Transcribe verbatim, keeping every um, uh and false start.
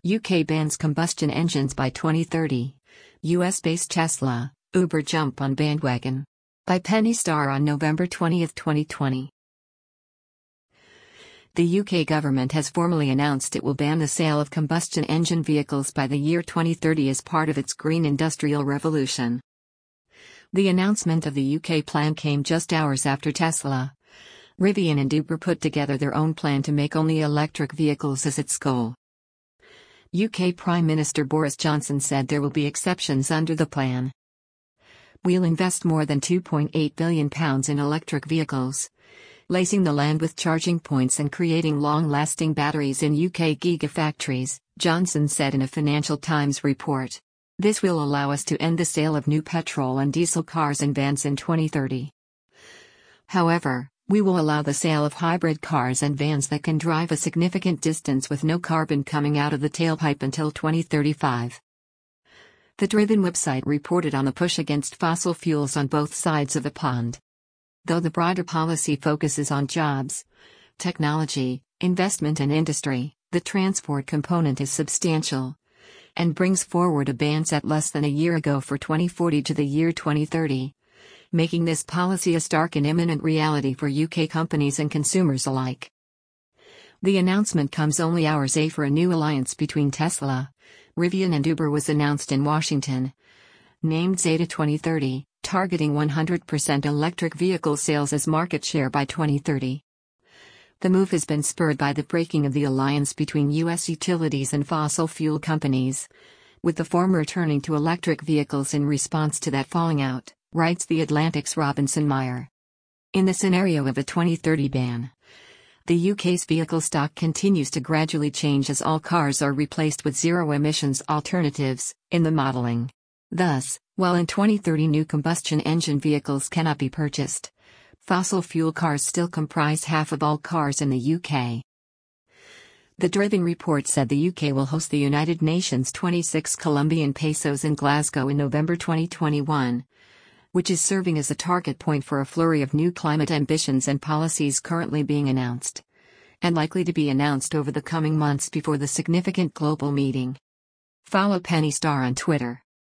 U K bans combustion engines by twenty thirty. U S-based Tesla, Uber jump on bandwagon. By Penny Starr on November twentieth, twenty twenty. The U K government has formally announced it will ban the sale of combustion engine vehicles by the year twenty thirty as part of its green industrial revolution. The announcement of the U K plan came just hours after Tesla, Rivian and Uber put together their own plan to make only electric vehicles as its goal. U K Prime Minister Boris Johnson said there will be exceptions under the plan. We'll invest more than two point eight billion pounds in electric vehicles, lacing the land with charging points and creating long-lasting batteries in U K gigafactories, Johnson said in a Financial Times report. This will allow us to end the sale of new petrol and diesel cars and vans in twenty thirty. However, we will allow the sale of hybrid cars and vans that can drive a significant distance with no carbon coming out of the tailpipe until twenty thirty-five. The Driven website reported on the push against fossil fuels on both sides of the pond. Though the broader policy focuses on jobs, technology, investment and industry, the transport component is substantial, and brings forward a ban set less than a year ago for twenty forty to the year twenty thirty. Making this policy a stark and imminent reality for U K companies and consumers alike. The announcement comes only hours after a new alliance between Tesla, Rivian and Uber was announced in Washington, named Zeta twenty thirty, targeting one hundred percent electric vehicle sales as market share by twenty thirty. The move has been spurred by the breaking of the alliance between U S utilities and fossil fuel companies, with the former turning to electric vehicles in response to that falling out, writes The Atlantic's Robinson Meyer. In the scenario of a twenty thirty ban, the U K's vehicle stock continues to gradually change as all cars are replaced with zero-emissions alternatives in the modeling. Thus, while in twenty thirty new combustion engine vehicles cannot be purchased, fossil fuel cars still comprise half of all cars in the U K. The Driven report said the U K will host the United Nations twenty-six Colombian Pesos in Glasgow in November twenty twenty-one. Which is serving as a target point for a flurry of new climate ambitions and policies currently being announced, and likely to be announced over the coming months before the significant global meeting. Follow Penny Starr on Twitter.